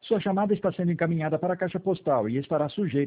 Sua chamada está sendo encaminhada para a caixa postal e estará sujeita